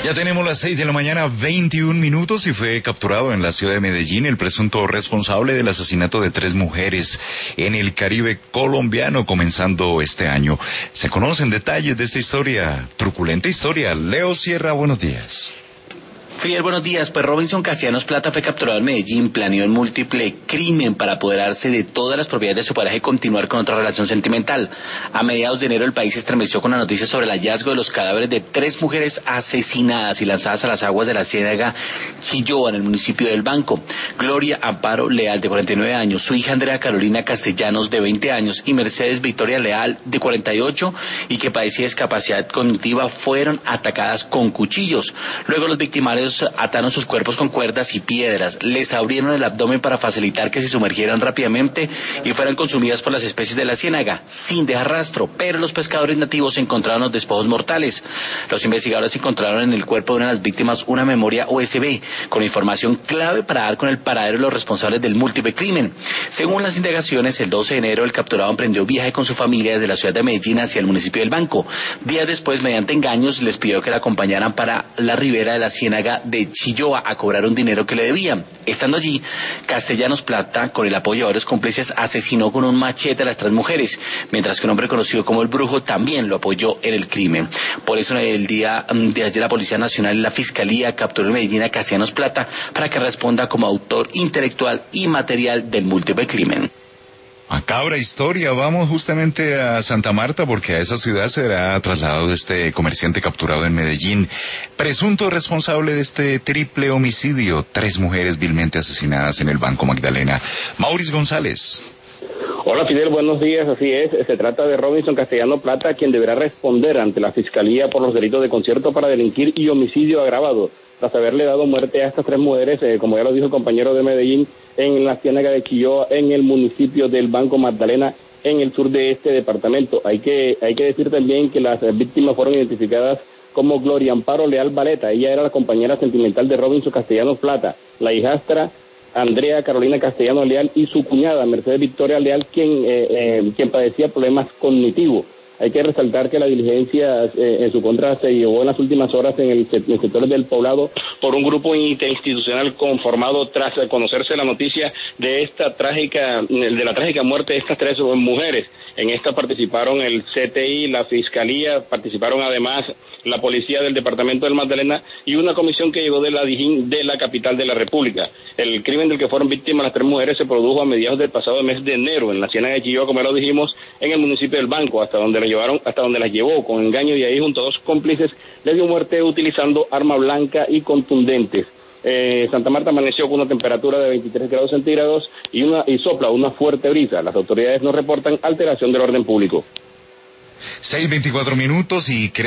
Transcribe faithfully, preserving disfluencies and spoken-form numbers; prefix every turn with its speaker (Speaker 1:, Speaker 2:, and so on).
Speaker 1: Ya tenemos las seis de la mañana, veintiún minutos, y fue capturado en la ciudad de Medellín el presunto responsable del asesinato de tres mujeres en el Caribe colombiano comenzando este año. Se conocen detalles de esta historia, truculenta historia. Leo Sierra, buenos días.
Speaker 2: Fidel, buenos días. Pues Robinson Castellanos Plata fue capturado en Medellín, planeó un múltiple crimen para apoderarse de todas las propiedades de su pareja y continuar con otra relación sentimental. A mediados de enero el país se estremeció con la noticia sobre el hallazgo de los cadáveres de tres mujeres asesinadas y lanzadas a las aguas de la ciénaga Chilloa, en el municipio del Banco. Gloria Amparo Leal, de cuarenta y nueve años, su hija Andrea Carolina Castellanos, de veinte años, y Mercedes Victoria Leal, de cuarenta y ocho, y que padecía discapacidad cognitiva, fueron atacadas con cuchillos. Luego los victimarios ataron sus cuerpos con cuerdas y piedras, les abrieron el abdomen para facilitar que se sumergieran rápidamente y fueran consumidas por las especies de la ciénaga, sin dejar rastro, pero los pescadores nativos encontraron los despojos mortales. Los investigadores encontraron en el cuerpo de una de las víctimas una memoria U S B, con información clave para dar con el paradero de los responsables del múltiple crimen. Según las indagaciones, el doce de enero el capturado emprendió viaje con su familia desde la ciudad de Medellín hacia el municipio del Banco. Días después, mediante engaños, les pidió que la acompañaran para la ribera de la ciénaga de Chilloa a cobrar un dinero que le debían. Estando allí, Castellanos Plata, con el apoyo de varios cómplices, asesinó con un machete a las tres mujeres, mientras que un hombre conocido como el Brujo también lo apoyó en el crimen. Por eso, el día de ayer, la Policía Nacional y la Fiscalía capturó en Medellín a Castellanos Plata para que responda como autor intelectual y material del múltiple crimen.
Speaker 1: Macabra historia. Vamos justamente a Santa Marta porque a esa ciudad será trasladado este comerciante capturado en Medellín, presunto responsable de este triple homicidio, tres mujeres vilmente asesinadas en el Banco Magdalena. Mauricio González.
Speaker 3: Hola Fidel, buenos días. Así es, se trata de Robinson Castellanos Plata, quien deberá responder ante la Fiscalía por los delitos de concierto para delinquir y homicidio agravado, tras haberle dado muerte a estas tres mujeres, eh, como ya lo dijo el compañero de Medellín, en la ciénaga de Chilloa, en el municipio del Banco Magdalena, en el sur de este departamento. Hay que, hay que decir también que las víctimas fueron identificadas como Gloria Amparo Leal Valeta. Ella era la compañera sentimental de Robinson Castellanos Plata, la hijastra Andrea Carolina Castellanos Leal y su cuñada Mercedes Victoria Leal, quien, eh, eh, quien padecía problemas cognitivos. Hay que resaltar que la diligencia eh, en su contra se llevó en las últimas horas en el, en el sector del Poblado por un grupo interinstitucional conformado tras conocerse la noticia de esta trágica, de la trágica muerte de estas tres mujeres. En esta participaron el C T I, la Fiscalía, participaron además la Policía del Departamento del Magdalena y una comisión que llegó de la Dijín de la capital de la República. El crimen del que fueron víctimas las tres mujeres se produjo a mediados del pasado mes de enero en la ciénaga de Chilloa, como ya lo dijimos, en el municipio del Banco, hasta donde las llevaron, hasta donde las llevó con engaño, y ahí junto a dos cómplices les dio muerte utilizando arma blanca y contundentes. Eh, Santa Marta amaneció con una temperatura de veintitrés grados centígrados y una y sopla una fuerte brisa. Las autoridades no reportan alteración del orden público.
Speaker 1: seis veinticuatro minutos y